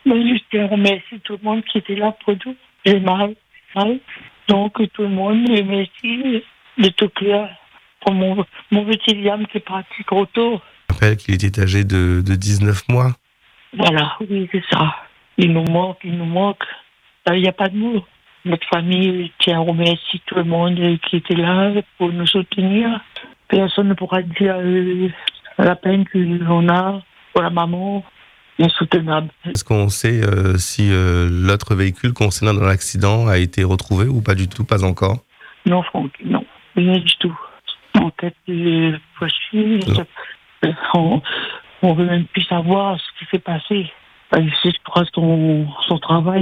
Mais je remercie tout le monde qui était là pour nous. J'ai mal. Donc, tout le monde, merci de tout cœur pour mon petit Liam qui est parti trop tôt. Je rappelle qu'il était âgé de 19 mois. Voilà, oui, c'est ça. Il nous manque. Il n'y a pas de mots. Notre famille tient à remercier tout le monde qui était là pour nous soutenir. Personne ne pourra dire la peine que l'on a pour la maman. Insoutenable. Est-ce qu'on sait si l'autre véhicule concerné dans l'accident a été retrouvé ou pas du tout, pas encore? Non, Franck, non. Rien du tout. Enquête possible. On veut même plus savoir ce qui s'est passé. Il sait pas son travail.